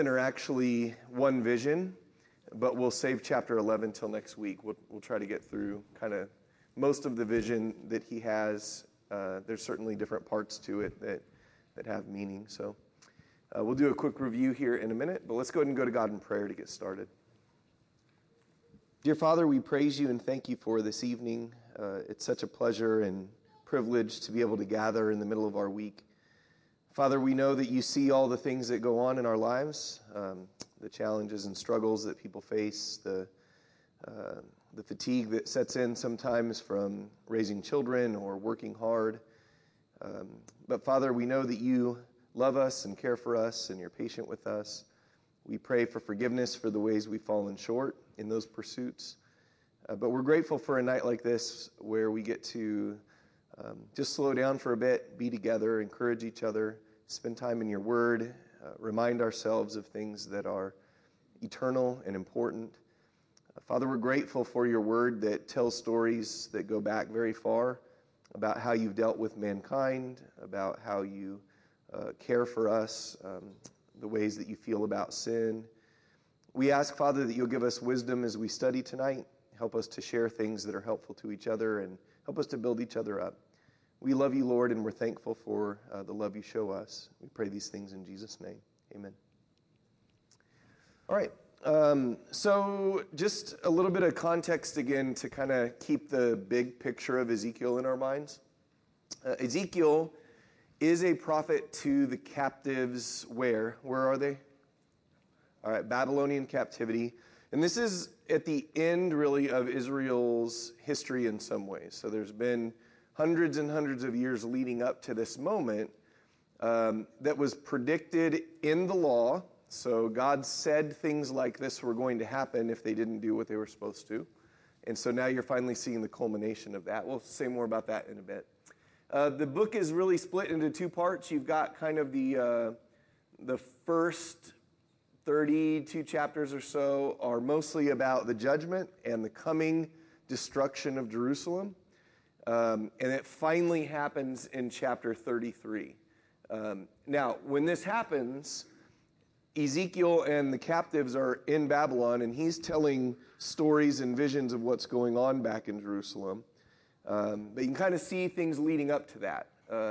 are actually one vision, but we'll save chapter 11 till next week. We'll try to get through kind of most of the vision that he has. There's certainly different parts to it that have meaning. So we'll do a quick review here in a minute, but let's go ahead and go to God in prayer to get started. Dear Father, we praise you and thank you for this evening. It's such a pleasure and privilege to be able to gather in the middle of our week. Father, we know that you see all the things that go on in our lives, the challenges and struggles that people face, the fatigue that sets in sometimes from raising children or working hard. But Father, we know that you love us and care for us and you're patient with us. We pray for forgiveness for the ways we've fallen short in those pursuits. But we're grateful for a night like this where we get to just slow down for a bit, be together, encourage each other, spend time in your word, remind ourselves of things that are eternal and important. Father, we're grateful for your word that tells stories that go back very far about how you've dealt with mankind, about how you care for us, the ways that you feel about sin. We ask, Father, that you'll give us wisdom as we study tonight. Help us to share things that are helpful to each other and help us to build each other up. We love you, Lord, and we're thankful for the love you show us. We pray these things in Jesus' name. Amen. All right. So just a little bit of context again to kind of keep the big picture of Ezekiel in our minds. Ezekiel is a prophet to the captives where? Where are they? All right, Babylonian captivity. And this is at the end, really, of Israel's history in some ways. So there's been hundreds and hundreds of years leading up to this moment that was predicted in the law. So God said things like this were going to happen if they didn't do what they were supposed to. And so now you're finally seeing the culmination of that. We'll say more about that in a bit. The book is really split into two parts. You've got kind of the first 32 chapters or so are mostly about the judgment and the coming destruction of Jerusalem. And it finally happens in chapter 33. Now, when this happens, Ezekiel and the captives are in Babylon, and he's telling stories and visions of what's going on back in Jerusalem. But you can kind of see things leading up to that.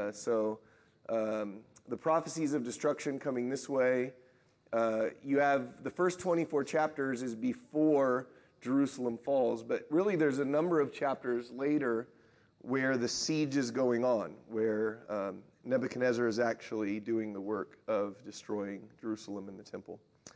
The prophecies of destruction coming this way. You have the first 24 chapters is before Jerusalem falls, but really there's a number of chapters later where the siege is going on, where Nebuchadnezzar is actually doing the work of destroying Jerusalem and the temple.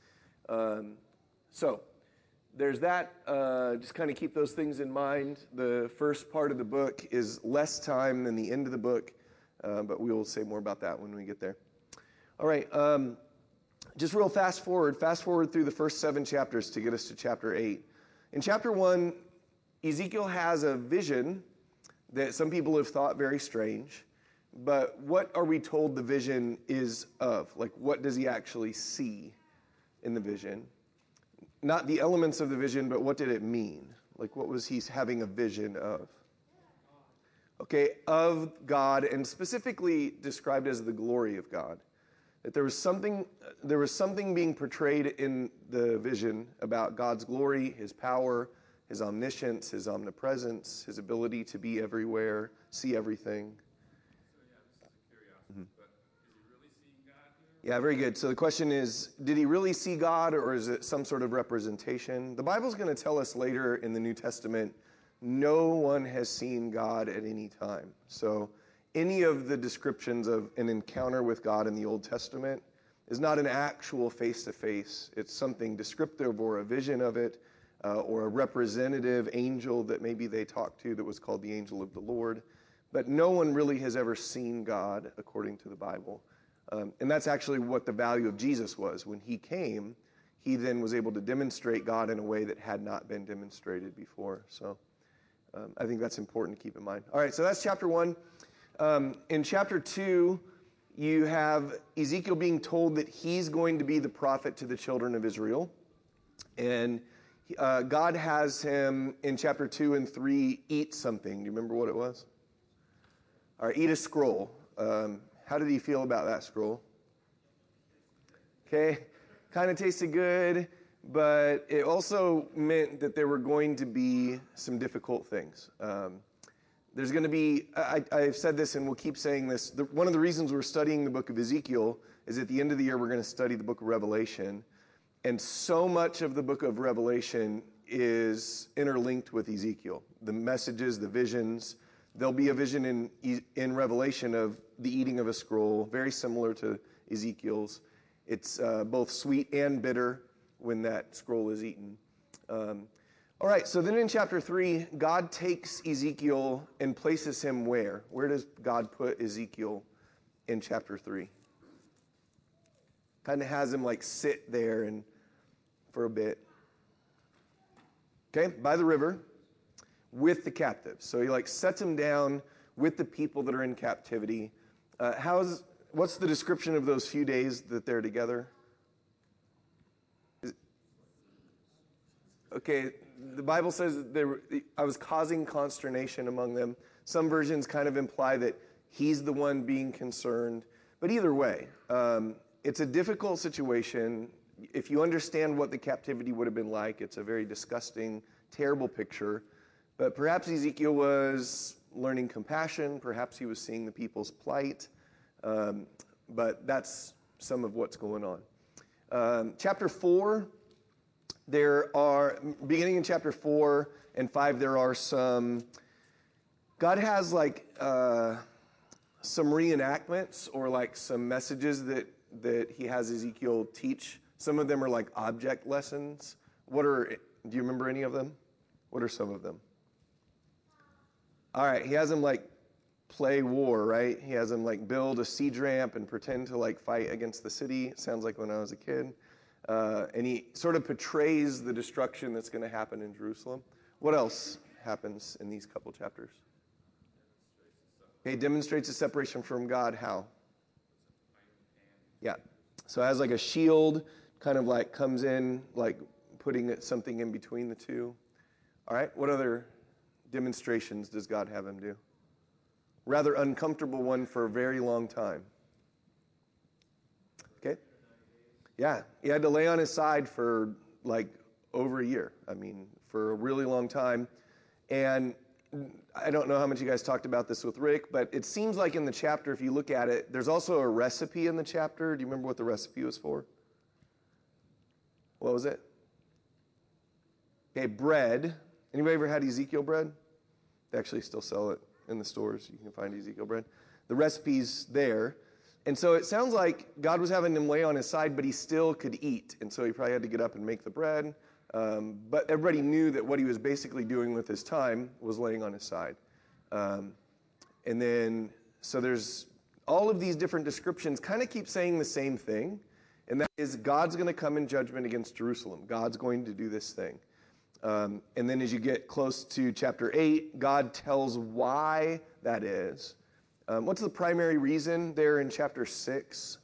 So there's that. Just kind of keep those things in mind. The first part of the book is less time than the end of the book, but we will say more about that when we get there. All right. Just real fast forward through the first 7 chapters to get us to chapter 8. In chapter 1, Ezekiel has a vision that some people have thought very strange, but what are we told the vision is of? Like, what does he actually see in the vision? Not the elements of the vision, but what did it mean? Like, what was he having a vision of? Okay, of God, and specifically described as the glory of God. That there was something being portrayed in the vision about God's glory, his power, his omniscience, his omnipresence, his ability to be everywhere, see everything. So this is a curiosity, but is he really seeing God here? Yeah, very good. So the question is, did he really see God, or is it some sort of representation? The Bible's going to tell us later in the New Testament, no one has seen God at any time. So any of the descriptions of an encounter with God in the Old Testament is not an actual face-to-face. It's something descriptive or a vision of it, or a representative angel that maybe they talked to that was called the angel of the Lord. But no one really has ever seen God according to the Bible. And that's actually what the value of Jesus was. When he came, he then was able to demonstrate God in a way that had not been demonstrated before. So I think that's important to keep in mind. All right, so that's chapter 1. In chapter 2, you have Ezekiel being told that he's going to be the prophet to the children of Israel. And God has him in chapter 2 and 3 eat something. Do you remember what it was? All right, eat a scroll. How did he feel about that scroll? Okay, kind of tasted good, but it also meant that there were going to be some difficult things. There's going to be, I've said this and we'll keep saying this, one of the reasons we're studying the book of Ezekiel is at the end of the year we're going to study the book of Revelation. And so much of the book of Revelation is interlinked with Ezekiel. The messages, the visions. There'll be a vision in Revelation of the eating of a scroll, very similar to Ezekiel's. It's both sweet and bitter when that scroll is eaten. All right, so then in chapter 3, God takes Ezekiel and places him where? Where does God put Ezekiel in chapter 3? Kind of has him like sit there and for a bit. Okay, by the river with the captives. So he like sets him down with the people that are in captivity. What's the description of those few days that they're together? Okay, the Bible says I was causing consternation among them. Some versions kind of imply that he's the one being concerned. But either way, it's a difficult situation. If you understand what the captivity would have been like, it's a very disgusting, terrible picture. But perhaps Ezekiel was learning compassion. Perhaps he was seeing the people's plight. But that's some of what's going on. Chapter 4, beginning in chapter 4 and 5, there are God has like some reenactments or like some messages that he has Ezekiel teach. Some of them are like object lessons. Do you remember any of them? What are some of them? All right, he has them like play war, right? He has them like build a siege ramp and pretend to like fight against the city. Sounds like when I was a kid. And he sort of portrays the destruction that's going to happen in Jerusalem. What else happens in these couple chapters? He demonstrates a separation from God. How? Yeah. So it has like a shield, kind of like comes in, like putting something in between the two. All right. What other demonstrations does God have him do? Rather uncomfortable one for a very long time. Okay. Yeah. He had to lay on his side for like over a year. I mean, for a really long time. And I don't know how much you guys talked about this with Rick, but it seems like in the chapter, if you look at it, there's also a recipe in the chapter. Do you remember what the recipe was for? What was it? Okay, bread. Anybody ever had Ezekiel bread? They actually still sell it in the stores. You can find Ezekiel bread. The recipe's there. And so it sounds like God was having him lay on his side, but he still could eat. And so he probably had to get up and make the bread. But everybody knew that what he was basically doing with his time was laying on his side. And then, so there's all of these different descriptions kind of keep saying the same thing. And that is God's going to come in judgment against Jerusalem. God's going to do this thing. And then as you get close to chapter 8, God tells why that is. What's the primary reason there in chapter 6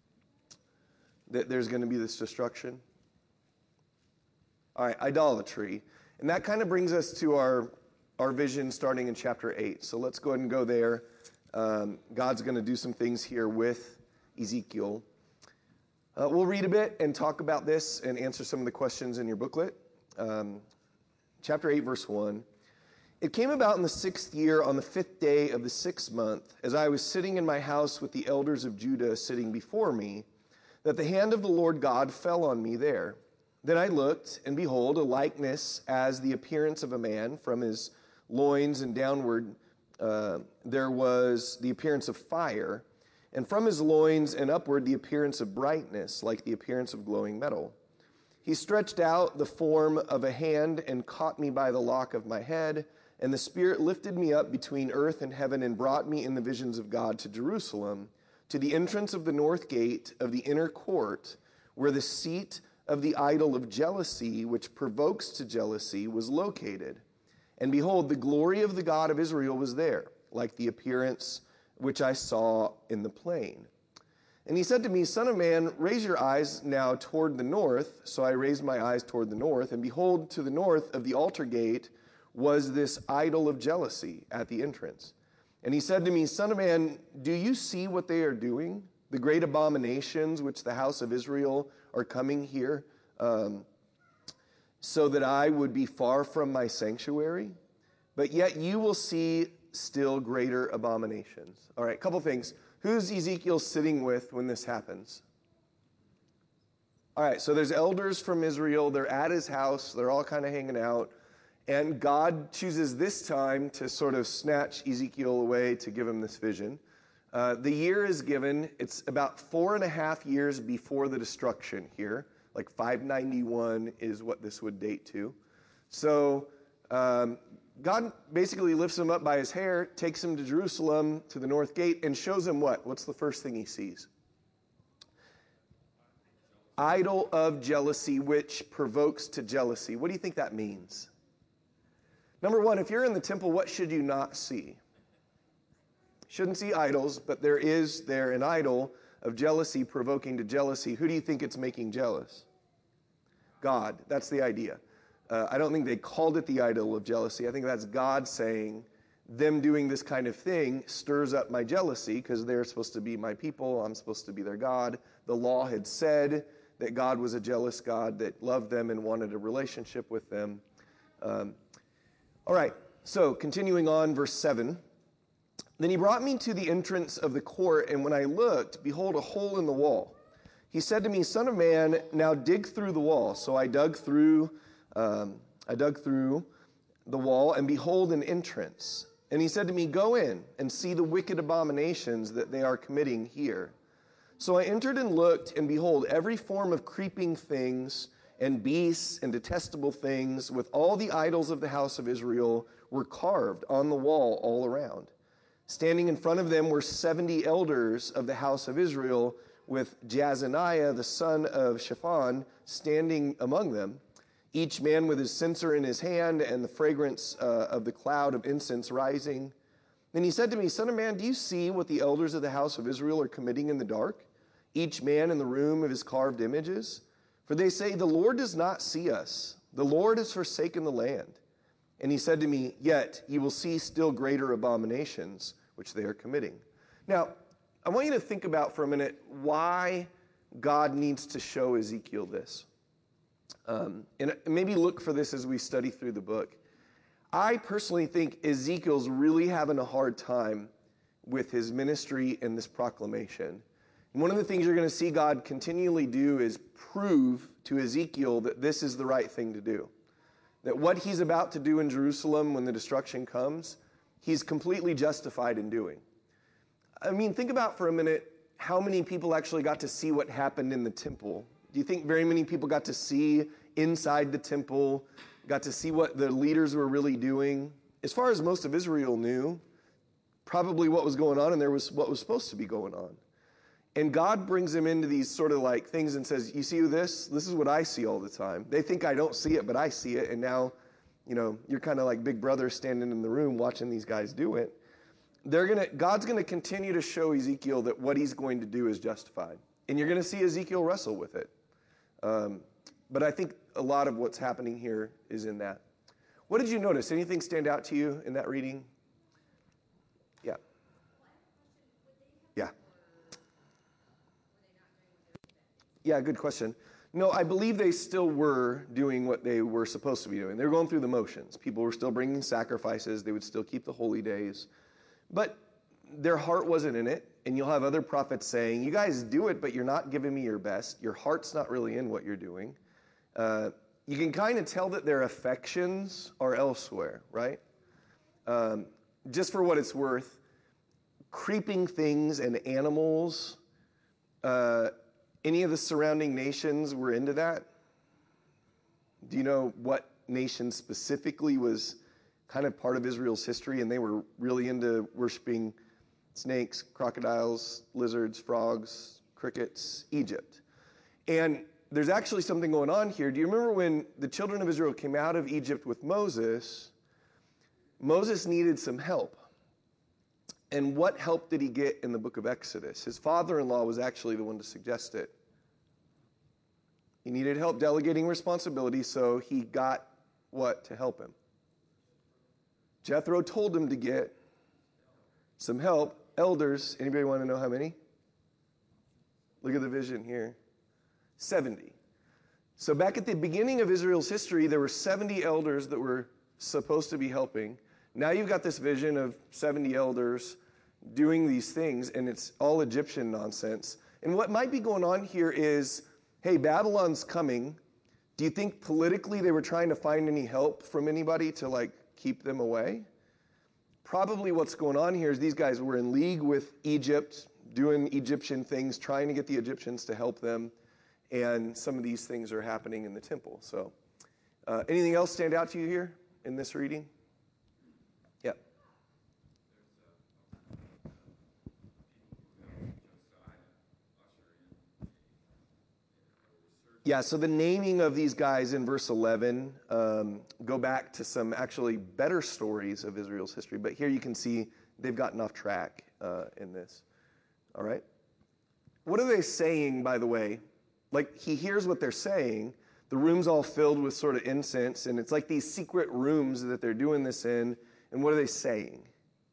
that there's going to be this destruction? All right, idolatry. And that kind of brings us to our vision starting in chapter 8. So let's go ahead and go there. God's going to do some things here with Ezekiel. We'll read a bit and talk about this and answer some of the questions in your booklet. Chapter 8, verse 1. It came about in the 6th year on the 5th day of the 6th month, as I was sitting in my house with the elders of Judah sitting before me, that the hand of the Lord God fell on me there. Then I looked, and behold, a likeness as the appearance of a man. From his loins and downward there was the appearance of fire, and from his loins and upward the appearance of brightness, like the appearance of glowing metal. He stretched out the form of a hand and caught me by the lock of my head, and the Spirit lifted me up between earth and heaven and brought me in the visions of God to Jerusalem, to the entrance of the north gate of the inner court, where the seat of the idol of jealousy, which provokes to jealousy, was located. And behold, the glory of the God of Israel was there, like the appearance which I saw in the plain. And he said to me, Son of man, raise your eyes now toward the north. So I raised my eyes toward the north, and behold, to the north of the altar gate was this idol of jealousy at the entrance. And he said to me, Son of man, do you see what they are doing? The great abominations which the house of Israel are coming here so that I would be far from my sanctuary, but yet you will see still greater abominations. All right, couple things. Who's Ezekiel sitting with when this happens? All right, so there's elders from Israel. They're at his house. They're all kind of hanging out. And God chooses this time to sort of snatch Ezekiel away to give him this vision. The year is given. It's about 4.5 years before the destruction here. Like 591 is what this would date to. So God basically lifts him up by his hair, takes him to Jerusalem, to the north gate, and shows him what? What's the first thing he sees? Idol of jealousy, which provokes to jealousy. What do you think that means? Number one, if you're in the temple, what should you not see? Shouldn't see idols, but there is there an idol of jealousy provoking to jealousy. Who do you think it's making jealous? God. That's the idea. I don't think they called it the idol of jealousy. I think that's God saying, them doing this kind of thing stirs up my jealousy because they're supposed to be my people. I'm supposed to be their God. The law had said that God was a jealous God that loved them and wanted a relationship with them. All right, so continuing on, verse 7. Then he brought me to the entrance of the court, and when I looked, behold, a hole in the wall. He said to me, Son of man, now dig through the wall. So I dug through the wall, and behold, an entrance. And he said to me, Go in and see the wicked abominations that they are committing here. So I entered and looked, and behold, every form of creeping things and beasts and detestable things with all the idols of the house of Israel were carved on the wall all around. Standing in front of them were 70 elders of the house of Israel, with Jazaniah, the son of Shaphan, standing among them, each man with his censer in his hand and the fragrance of the cloud of incense rising. Then he said to me, Son of man, do you see what the elders of the house of Israel are committing in the dark, each man in the room of his carved images? For they say, The Lord does not see us. The Lord has forsaken the land. And he said to me, Yet you will see still greater abominations, which they are committing. Now, I want you to think about for a minute why God needs to show Ezekiel this. And maybe look for this as we study through the book. I personally think Ezekiel's really having a hard time with his ministry and this proclamation. And one of the things you're going to see God continually do is prove to Ezekiel that this is the right thing to do. That what he's about to do in Jerusalem when the destruction comes, he's completely justified in doing. I mean, think about for a minute how many people actually got to see what happened in the temple. Do you think very many people got to see inside the temple, got to see what the leaders were really doing? As far as most of Israel knew, probably what was going on and there was what was supposed to be going on. And God brings them into these sort of like things and says, you see this? This is what I see all the time. They think I don't see it, but I see it. And now, you're kind of like big brother standing in the room watching these guys do it. God's going to continue to show Ezekiel that what he's going to do is justified. And you're going to see Ezekiel wrestle with it. But I think a lot of what's happening here is in that. What did you notice? Anything stand out to you in that reading? Yeah. Yeah. Yeah, good question. No, I believe they still were doing what they were supposed to be doing. They were going through the motions. People were still bringing sacrifices. They would still keep the holy days. But their heart wasn't in it. And you'll have other prophets saying, you guys do it, but you're not giving me your best. Your heart's not really in what you're doing. You can kind of tell that their affections are elsewhere, right? Just for what it's worth, creeping things and animals, any of the surrounding nations were into that? Do you know what nation specifically was kind of part of Israel's history and they were really into worshiping snakes, crocodiles, lizards, frogs, crickets? Egypt. And there's actually something going on here. Do you remember when the children of Israel came out of Egypt with Moses? Moses needed some help. And what help did he get in the book of Exodus? His father-in-law was actually the one to suggest it. He needed help delegating responsibility, so he got what to help him? Jethro told him to get some help. Elders, anybody want to know how many? Look at the vision here. 70. So back at the beginning of Israel's history, there were 70 elders that were supposed to be helping. Now you've got this vision of 70 elders doing these things, and it's all Egyptian nonsense. And what might be going on here is, hey, Babylon's coming. Do you think politically they were trying to find any help from anybody to keep them away? Probably what's going on here is these guys were in league with Egypt, doing Egyptian things, trying to get the Egyptians to help them. And some of these things are happening in the temple. So anything else stand out to you here in this reading? Yeah. Yeah, so the naming of these guys in verse 11 go back to some actually better stories of Israel's history. But here you can see they've gotten off track in this. All right? What are they saying, by the way? He hears what they're saying. The room's all filled with sort of incense, and it's like these secret rooms that they're doing this in. And what are they saying?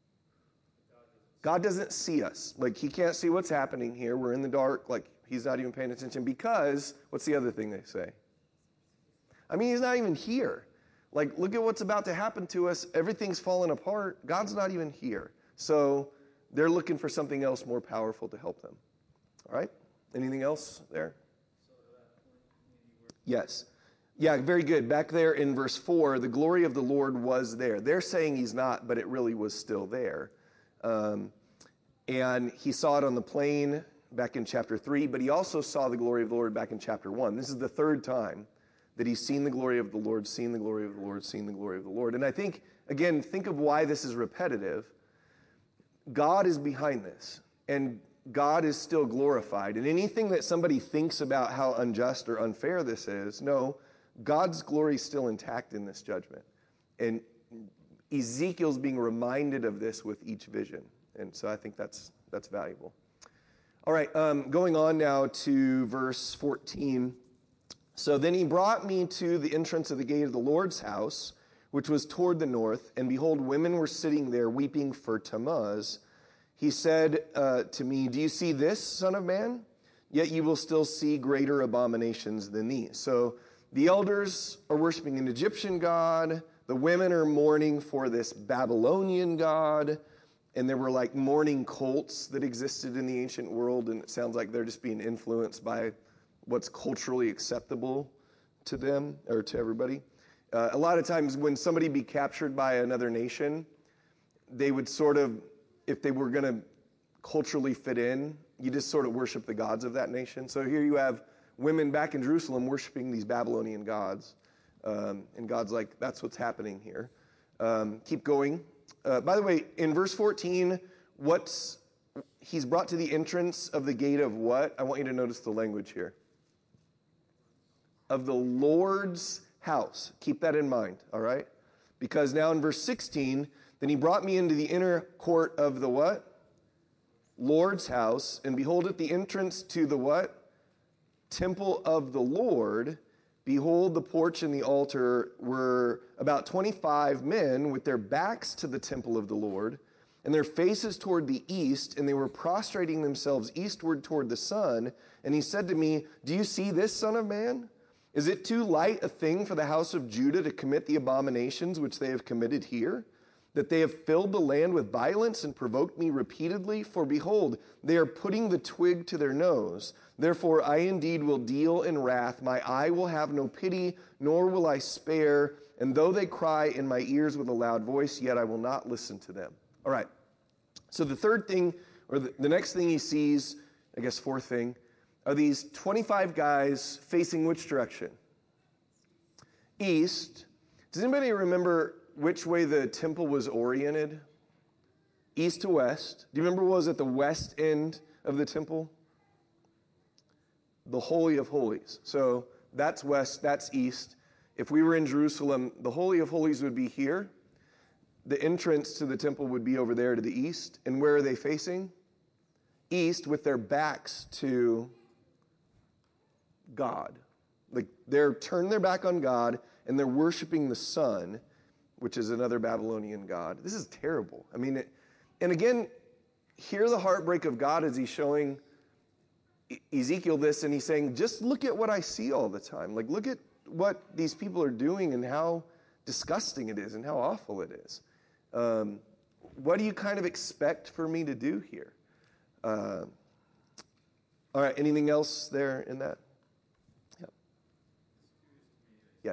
God doesn't see us. He can't see what's happening here. We're in the dark. He's not even paying attention because, what's the other thing they say? I mean, he's not even here. Look at what's about to happen to us. Everything's falling apart. God's not even here. So they're looking for something else more powerful to help them. All right? Anything else there? Yes. Yeah, very good. Back there in verse 4, the glory of the Lord was there. They're saying he's not, but it really was still there. And he saw it on the plain back in chapter 3, but he also saw the glory of the Lord back in chapter 1. This is the third time that he's seen the glory of the Lord, seen the glory of the Lord, seen the glory of the Lord. And I think, again, think of why this is repetitive. God is behind this, and God is still glorified. And anything that somebody thinks about how unjust or unfair this is, no, God's glory is still intact in this judgment. And Ezekiel's being reminded of this with each vision. And so I think that's valuable. All right, going on now to verse 14. So then he brought me to the entrance of the gate of the Lord's house, which was toward the north, and behold, women were sitting there weeping for Tammuz. He said to me, do you see this, son of man? Yet you will still see greater abominations than these. So the elders are worshiping an Egyptian god. The women are mourning for this Babylonian god. And there were mourning cults that existed in the ancient world. And it sounds like they're just being influenced by what's culturally acceptable to them or to everybody. A lot of times when somebody be captured by another nation, they would sort of, if they were going to culturally fit in, you just sort of worship the gods of that nation. So here you have women back in Jerusalem worshiping these Babylonian gods. And God's like, that's what's happening here. Keep going. By the way, in verse 14, he's brought to the entrance of the gate of what? I want you to notice the language here. Of the Lord's house. Keep that in mind, all right? Because now in verse 16, then he brought me into the inner court of the what? Lord's house. And behold, at the entrance to the what? Temple of the Lord. Behold, the porch and the altar were about 25 men with their backs to the temple of the Lord and their faces toward the east, and they were prostrating themselves eastward toward the sun. And he said to me, do you see this, son of man? Is it too light a thing for the house of Judah to commit the abominations which they have committed here? That they have filled the land with violence and provoked me repeatedly? For behold, they are putting the twig to their nose. Therefore I indeed will deal in wrath. My eye will have no pity, nor will I spare. And though they cry in my ears with a loud voice, yet I will not listen to them. All right. So the third thing, or the next thing he sees, I guess fourth thing, are these 25 guys facing which direction? East. Does anybody remember which way the temple was oriented? East to west. Do you remember what was at the west end of the temple? The Holy of Holies. So that's west, that's east. If we were in Jerusalem, the Holy of Holies would be here. The entrance to the temple would be over there to the east. And where are they facing? East, with their backs to God. They're turned their back on God, and they're worshiping the sun, which is another Babylonian god. This is terrible. I mean, and again, hear the heartbreak of God as he's showing Ezekiel this, and he's saying, just look at what I see all the time. Like, look at what these people are doing and how disgusting it is and how awful it is. What do you kind of expect for me to do here? All right, anything else there in that? Yep. Yes.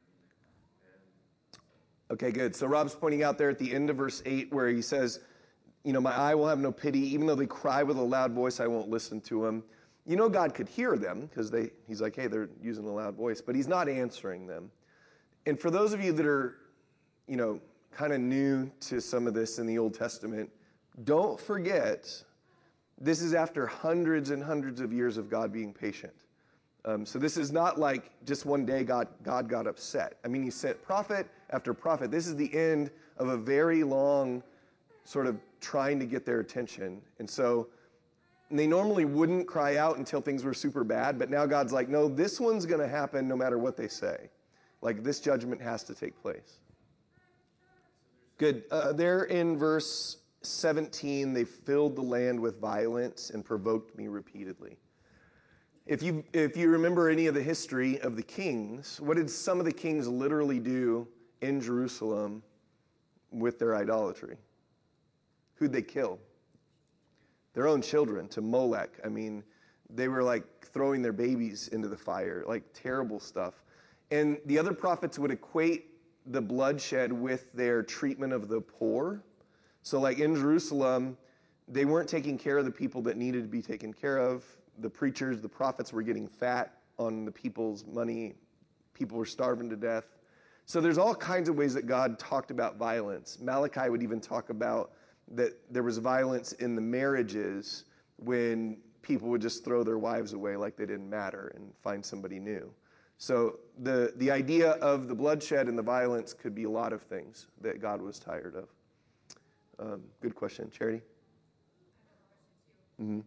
Okay, good. So Rob's pointing out there at the end of verse 8 where he says, my eye will have no pity. Even though they cry with a loud voice, I won't listen to them. God could hear them because he's like, hey, they're using a loud voice, but he's not answering them. And for those of you that are, kind of new to some of this in the Old Testament, don't forget, this is after hundreds and hundreds of years of God being patient. So this is not like just one day God got upset. I mean, he sent prophet after prophet. This is the end of a very long sort of trying to get their attention. And so they normally wouldn't cry out until things were super bad, but now God's like, no, this one's going to happen no matter what they say. Like, this judgment has to take place. Good. There in verse 17, they filled the land with violence and provoked me repeatedly. If you remember any of the history of the kings, what did some of the kings literally do in Jerusalem with their idolatry? Who'd they kill? Their own children, to Molech. I mean, they were like throwing their babies into the fire, like terrible stuff. And the other prophets would equate the bloodshed with their treatment of the poor. So like in Jerusalem, they weren't taking care of the people that needed to be taken care of. The preachers, the prophets were getting fat on the people's money. People were starving to death. So there's all kinds of ways that God talked about violence. Malachi would even talk about that there was violence in the marriages when people would just throw their wives away like they didn't matter and find somebody new. So the idea of the bloodshed and the violence could be a lot of things that God was tired of. Good question. Charity? Mm-hmm.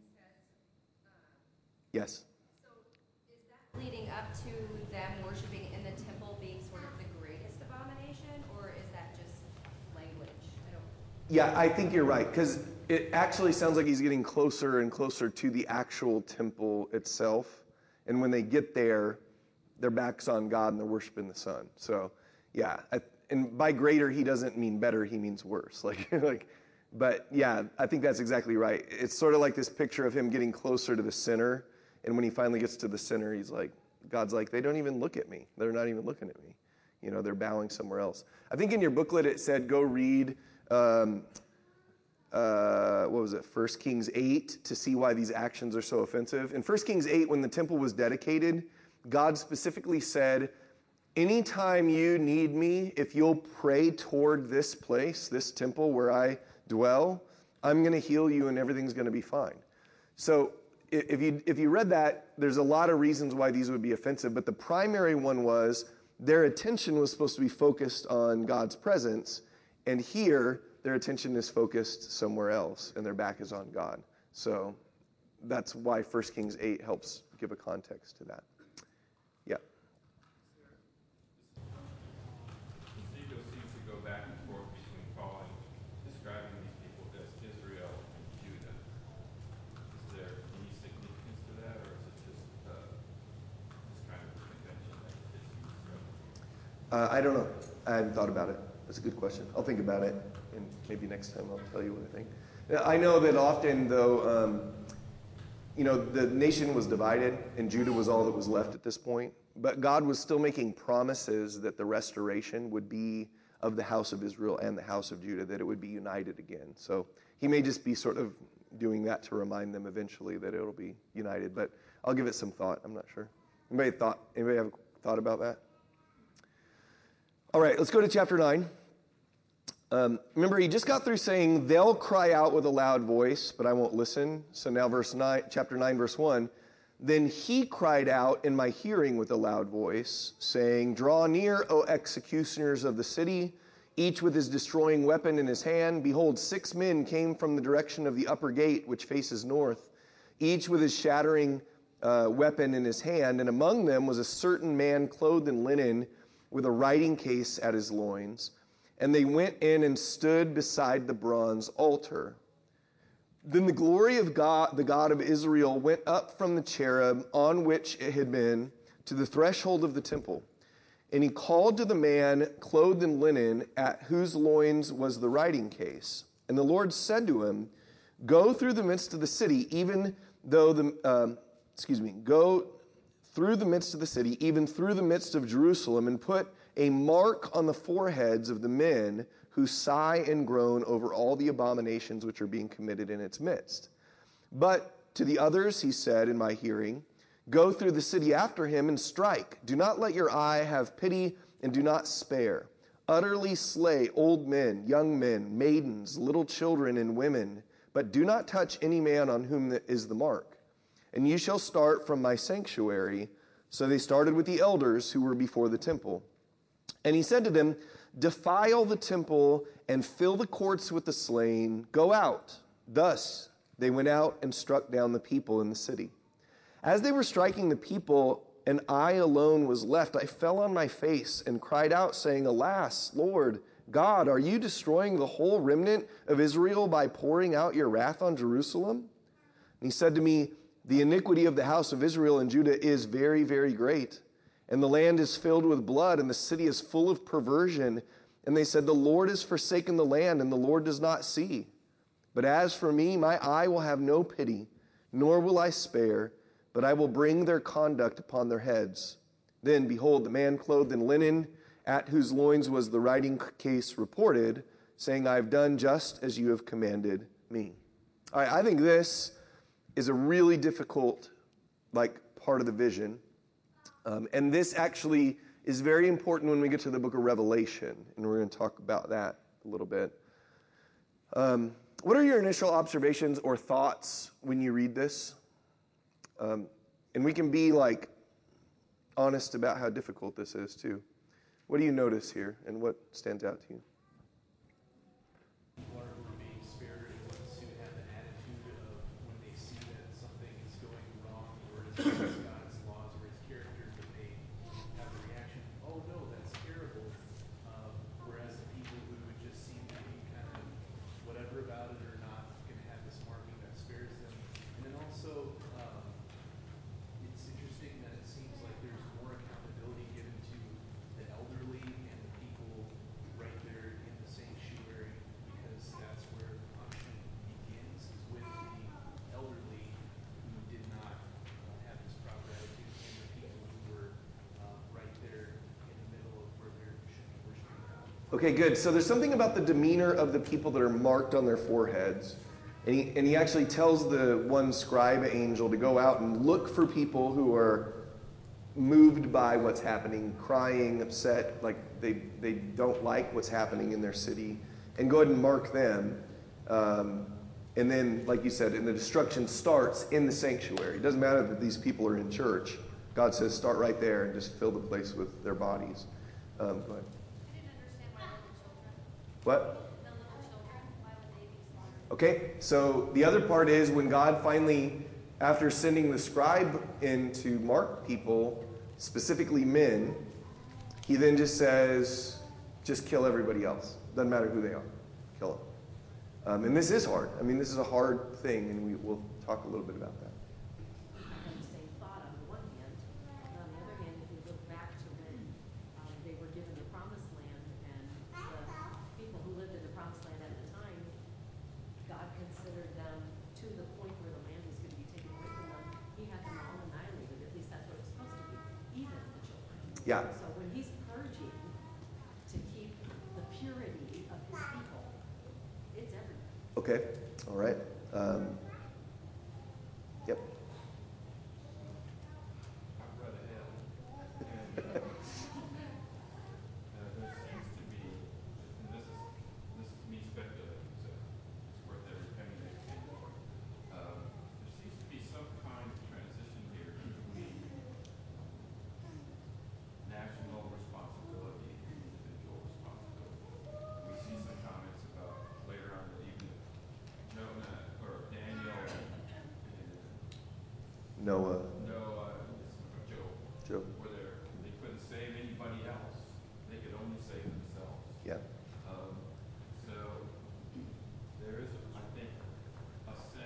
Yes. So is that leading up to them worshiping in the temple being sort of the greatest abomination, or is that just language? Yeah, I think you're right, because it actually sounds like he's getting closer and closer to the actual temple itself. And when they get there, their back's on God and they're worshiping the Son. So, yeah. And by greater, he doesn't mean better, he means worse. But yeah, I think that's exactly right. It's sort of like this picture of him getting closer to the sinner. And when he finally gets to the center, God's like, they don't even look at me. They're not even looking at me. They're bowing somewhere else. I think in your booklet it said, go read, 1 Kings 8 to see why these actions are so offensive. In 1 Kings 8, when the temple was dedicated, God specifically said, anytime you need me, if you'll pray toward this place, this temple where I dwell, I'm going to heal you and everything's going to be fine. So if you read that, there's a lot of reasons why these would be offensive, but the primary one was their attention was supposed to be focused on God's presence, and here their attention is focused somewhere else, and their back is on God. So that's why 1 Kings 8 helps give a context to that. Yeah. Ezekiel seems to go back and forth between calling, describing these people as Israel and Judah. Is there any significance to that, or is it just kind of a convention that is used? I don't know. I hadn't thought about it. That's a good question. I'll think about it, and maybe next time I'll tell you what I think. I know that often, though, the nation was divided, and Judah was all that was left at this point. But God was still making promises that the restoration would be of the house of Israel and the house of Judah, that it would be united again. So he may just be sort of doing that to remind them eventually that it'll be united. But I'll give it some thought. I'm not sure. Anybody have a thought about that? All right, let's go to chapter 9. Remember, he just got through saying, they'll cry out with a loud voice, but I won't listen. So now chapter 9, verse 1. Then he cried out in my hearing with a loud voice, saying, draw near, O executioners of the city, each with his destroying weapon in his hand. Behold, 6 men came from the direction of the upper gate, which faces north, each with his shattering weapon in his hand. And among them was a certain man clothed in linen, with a writing case at his loins. And they went in and stood beside the bronze altar. Then the glory of God, the God of Israel, went up from the cherub on which it had been to the threshold of the temple. And he called to the man clothed in linen, at whose loins was the writing case. And the Lord said to him, go through the midst of the city, go through the midst of the city, even through the midst of Jerusalem, and put a mark on the foreheads of the men who sigh and groan over all the abominations which are being committed in its midst. But to the others he said in my hearing, go through the city after him and strike. Do not let your eye have pity, and do not spare. Utterly slay old men, young men, maidens, little children, and women, but do not touch any man on whom is the mark. And you shall start from my sanctuary. So they started with the elders who were before the temple. And he said to them, defile the temple and fill the courts with the slain. Go out. Thus they went out and struck down the people in the city. As they were striking the people, and I alone was left, I fell on my face and cried out, saying, alas, Lord God, are you destroying the whole remnant of Israel by pouring out your wrath on Jerusalem? And he said to me, the iniquity of the house of Israel and Judah is very, very great. And the land is filled with blood, and the city is full of perversion. And they said, the Lord has forsaken the land, and the Lord does not see. But as for me, my eye will have no pity, nor will I spare, but I will bring their conduct upon their heads. Then, behold, the man clothed in linen, at whose loins was the writing case, reported, saying, I have done just as you have commanded me. All right, I think this is a really difficult, part of the vision. And this actually is very important when we get to the book of Revelation, and we're going to talk about that a little bit. What are your initial observations or thoughts when you read this? And we can be honest about how difficult this is too. What do you notice here, and what stands out to you? People who are being spared and ones who have an attitude of when they see that something is going wrong or is against God's laws or his character, that they have a reaction, oh no, that's terrible. Whereas the people who would just seem to be kind of whatever about it or not going to have this marking that spares them. And then also, it's interesting that it seems like there's more accountability given to the elderly and the people right there in the sanctuary, because that's where the punishment begins, is with the elderly who did not have this proper attitude, and the people who were right there in the middle of where they should be worshiping God. Okay, good. So there's something about the demeanor of the people that are marked on their foreheads. And he actually tells the one scribe angel to go out and look for people who are moved by what's happening, crying, upset, like they don't like what's happening in their city, and go ahead and mark them. And then, like you said, and the destruction starts in the sanctuary. It doesn't matter that these people are in church. God says start right there and just fill the place with their bodies. Go ahead. I didn't understand why little children. What? The little children, why would they be slaughtered? Okay, so the other part is when God finally, after sending the scribe in to mark people, specifically men, he then just says, just kill everybody else. Doesn't matter who they are. Kill them. And this is hard. I mean, this is a hard thing, and we'll talk a little bit about that. I have the same thought on the one hand. On the other hand, if you look back to when they were given the promised land, and the people who lived in the promised land at the time, God considered them to the point where the land was going to be taken away from them. He had them all annihilated. At least that's what it's supposed to be, even the children. Yeah. So when he's purging to keep the purity of his people, it's everything. Okay, all right. Yep. I've read ahead, and there seems to be, and this is me speculating, so it's worth every penny they pay for. There seems to be some kind of transition here between national responsibility and individual responsibility. We see some comments about later on that even Jonah or Daniel and Noah, Job, Joe. where they couldn't save anybody else. They could only save themselves. Yeah. So there is, I think, a sense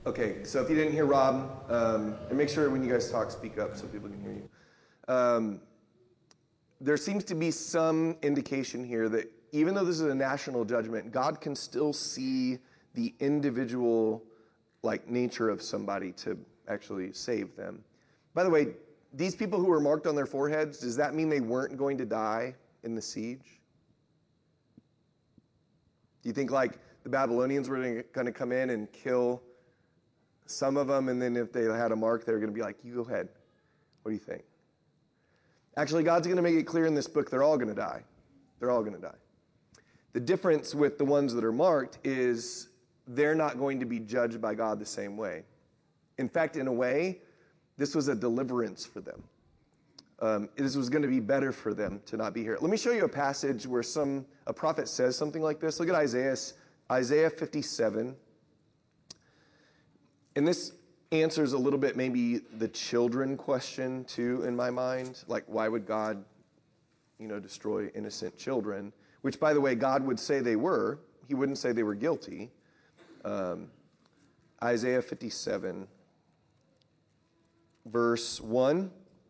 Okay, so if you didn't hear Rob, and make sure when you guys talk, speak up so people can hear you. There seems to be some indication here that even though this is a national judgment, God can still see the individual nature of somebody to actually save them. By the way, these people who were marked on their foreheads, does that mean they weren't going to die in the siege? Do you think the Babylonians were going to come in and kill some of them, and then if they had a mark, they were going to be like, you go ahead. What do you think? Actually, God's going to make it clear in this book they're all going to die. They're all going to die. The difference with the ones that are marked is they're not going to be judged by God the same way. In fact, in a way, this was a deliverance for them. This was going to be better for them to not be here. Let me show you a passage where a prophet says something like this. Look at Isaiah 57. And this answers a little bit maybe the children question too in my mind. Why would God, destroy innocent children? Which, by the way, God would say they were. He wouldn't say they were guilty. Isaiah 57, verse 1.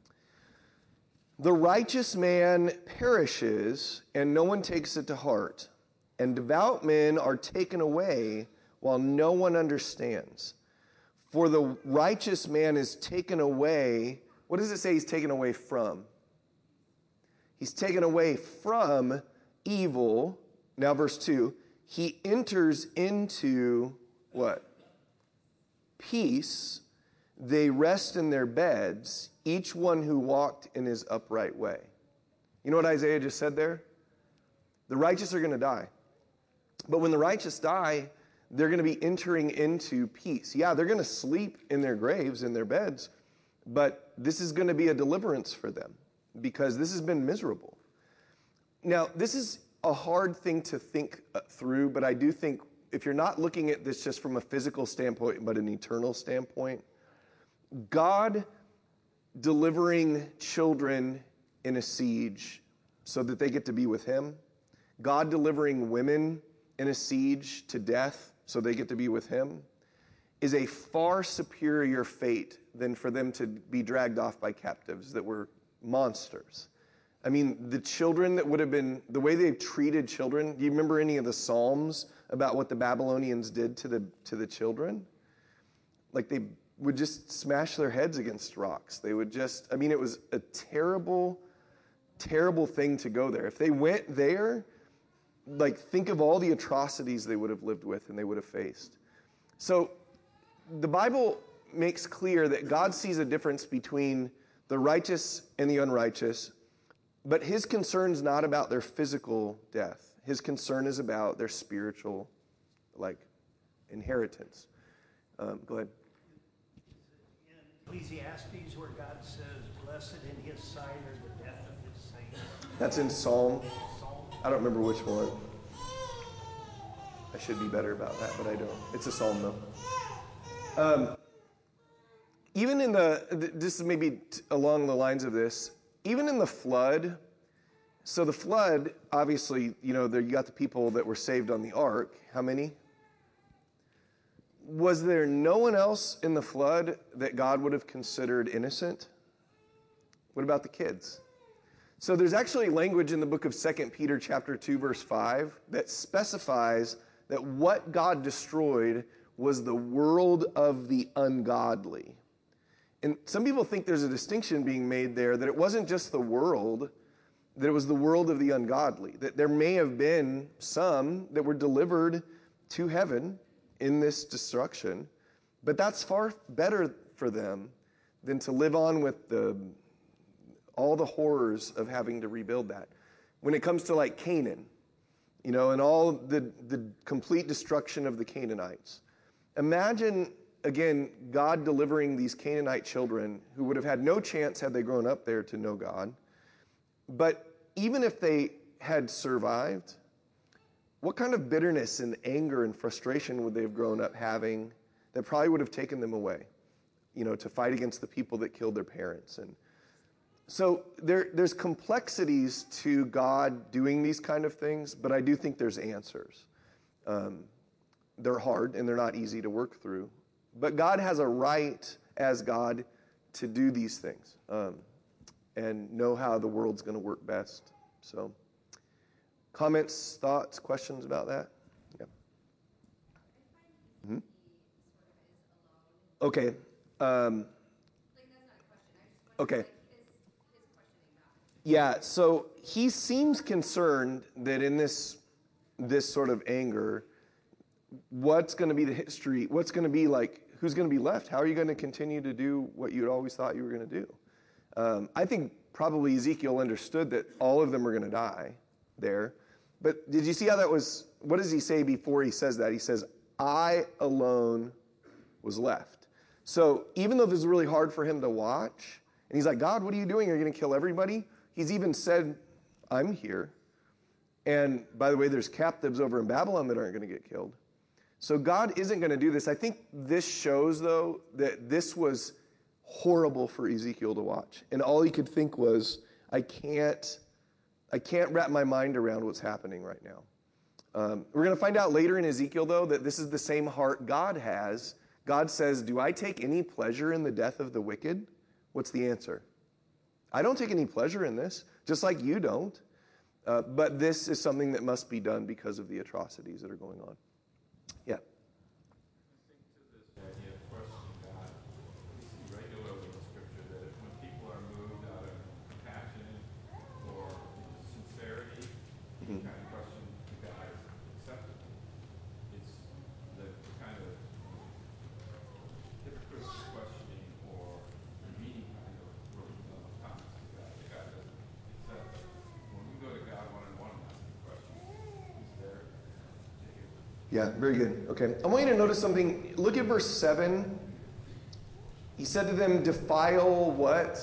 The righteous man perishes, and no one takes it to heart. And devout men are taken away, while no one understands. For the righteous man is taken away. What does it say he's taken away from? He's taken away from evil. Now, verse 2. He enters into what? Peace. They rest in their beds, each one who walked in his upright way. You know what Isaiah just said there? The righteous are going to die. But when the righteous die, they're going to be entering into peace. Yeah, they're going to sleep in their graves, in their beds, but this is going to be a deliverance for them because this has been miserable. Now, this is a hard thing to think through, but I do think if you're not looking at this just from a physical standpoint, but an eternal standpoint, God delivering children in a siege so that they get to be with him, God delivering women in a siege to death so they get to be with him, is a far superior fate than for them to be dragged off by captives that were monsters. I mean, the children that would have been, the way they treated children, do you remember any of the Psalms about what the Babylonians did to the children? They would just smash their heads against rocks. They would just, it was a terrible, terrible thing to go there. If they went there, think of all the atrocities they would have lived with and they would have faced. So the Bible makes clear that God sees a difference between the righteous and the unrighteous, but his concern is not about their physical death. His concern is about their spiritual, inheritance. Go ahead. Ecclesiastes, where God says, blessed in his sight are the death of his saints. That's in Psalm. I don't remember which one. I should be better about that, but I don't. It's a Psalm, though. Even in this is maybe along the lines of this, even in the flood, so the flood, obviously, you got the people that were saved on the ark. How many? Was there no one else in the flood that God would have considered innocent? What about the kids? So there's actually language in the book of 2 Peter chapter 2, verse 5, that specifies that what God destroyed was the world of the ungodly. And some people think there's a distinction being made there, that it wasn't just the world, that it was the world of the ungodly, that there may have been some that were delivered to heaven in this destruction, but that's far better for them than to live on with all the horrors of having to rebuild that. When it comes to Canaan, and all the complete destruction of the Canaanites, imagine, again, God delivering these Canaanite children who would have had no chance had they grown up there to know God. But even if they had survived, what kind of bitterness and anger and frustration would they have grown up having that probably would have taken them away, to fight against the people that killed their parents? And so there's complexities to God doing these kind of things, but I do think there's answers. They're hard and they're not easy to work through, But God has a right as God to do these things and know how the world's going to work best. So, comments, thoughts, questions about that? Yeah. Mm-hmm. Okay. Like, that's not a question. I just wonder, Okay. like, his questioning about it. Yeah, so he seems concerned that in this sort of anger, what's going to be the history? What's going to be like? Who's going to be left? How are you going to continue to do what you had always thought you were going to do? I think probably Ezekiel understood that all of them are going to die there. But did you see how that was? What does he say before he says that? He says, I alone was left. So even though this is really hard for him to watch, and he's like, God, what are you doing? Are you going to kill everybody? He's even said, I'm here. And by the way, there's captives over in Babylon that aren't going to get killed. So God isn't going to do this. I think this shows, though, that this was horrible for Ezekiel to watch. And all he could think was, I can't wrap my mind around what's happening right now. We're going to find out later in Ezekiel, though, that this is the same heart God has. God says, do I take any pleasure in the death of the wicked? What's the answer? I don't take any pleasure in this, just like you don't. But this is something that must be done because of the atrocities that are going on. Yeah. I think to this idea of questioning God, we see regularly in Scripture that if when people are moved out of compassion or sincerity, you kind of question God's acceptance. It's the kind of hypocritical questioning or meaning kind of comments to God that God doesn't accept. When we go to God one-on-one and ask the question, He's there to hear. Yeah, very good. Okay. I want you to notice something. Look at verse 7. He said to them, defile what?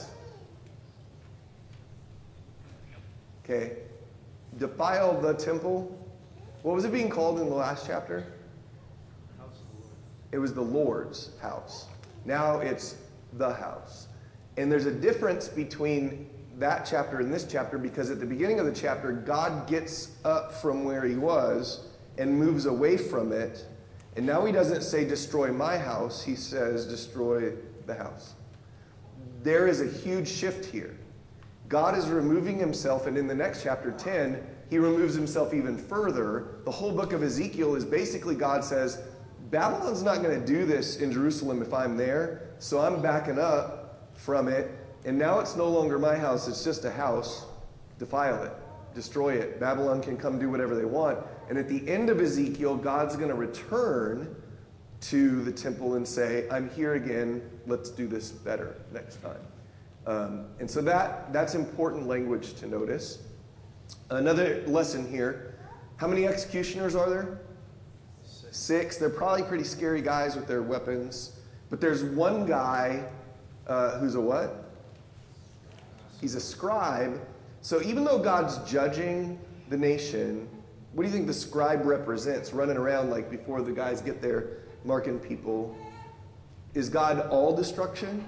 Okay. Defile the temple. What was it being called in the last chapter? House of the Lord. It was the Lord's house. Now it's the house. And there's a difference between that chapter and this chapter because at the beginning of the chapter, God gets up from where he was and moves away from it. And now he doesn't say, destroy my house. He says, destroy the house. There is a huge shift here. God is removing himself, and in the next chapter 10, he removes himself even further. The whole book of Ezekiel is basically God says, Babylon's not going to do this in Jerusalem if I'm there, so I'm backing up from it. And now it's no longer my house, it's just a house. Defile it. Destroy it. Babylon can come do whatever they want. And at the end of Ezekiel, God's going to return to the temple and say, I'm here again. Let's do this better next time. And so that's important language to notice. Another lesson here. How many executioners are there? 6. They're probably pretty scary guys with their weapons. But there's one guy who's a what? He's a scribe. So even though God's judging the nation, what do you think the scribe represents? Running around like before the guys get there, marking people. Is God all destruction?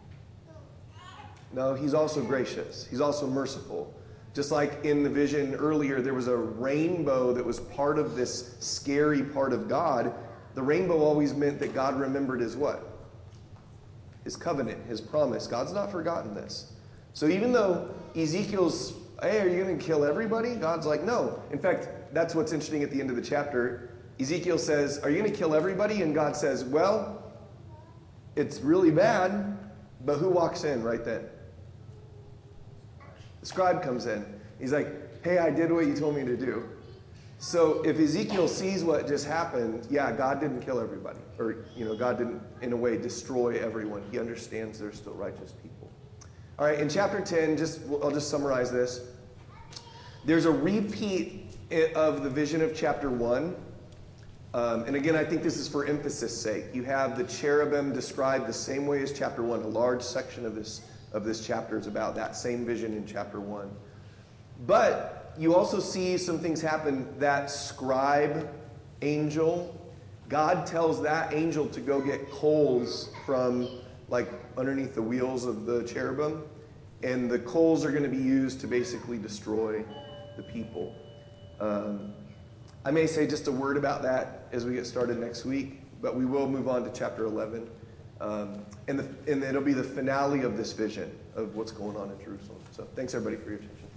No, he's also gracious. He's also merciful. Just like in the vision earlier, there was a rainbow that was part of this scary part of God. The rainbow always meant that God remembered his what? His covenant, his promise. God's not forgotten this. So even though Ezekiel's, hey, are you going to kill everybody? God's like, no. In fact, that's what's interesting at the end of the chapter. Ezekiel says, are you going to kill everybody? And God says, well, it's really bad, but who walks in right then? The scribe comes in. He's like, hey, I did what you told me to do. So if Ezekiel sees what just happened, yeah, God didn't kill everybody. Or, God didn't, in a way, destroy everyone. He understands they're still righteous people. All right, in chapter 10, I'll just summarize this. There's a repeat of the vision of chapter 1. And again, I think this is for emphasis' sake. You have the cherubim described the same way as chapter 1. A large section of this chapter is about that same vision in chapter 1. But you also see some things happen. That scribe angel, God tells that angel to go get coals from like underneath the wheels of the cherubim. And the coals are going to be used to basically destroy the people. I may say just a word about that as we get started next week. but we will move on to chapter 11. And it'll be the finale of this vision of what's going on in Jerusalem. So thanks, everybody, for your attention.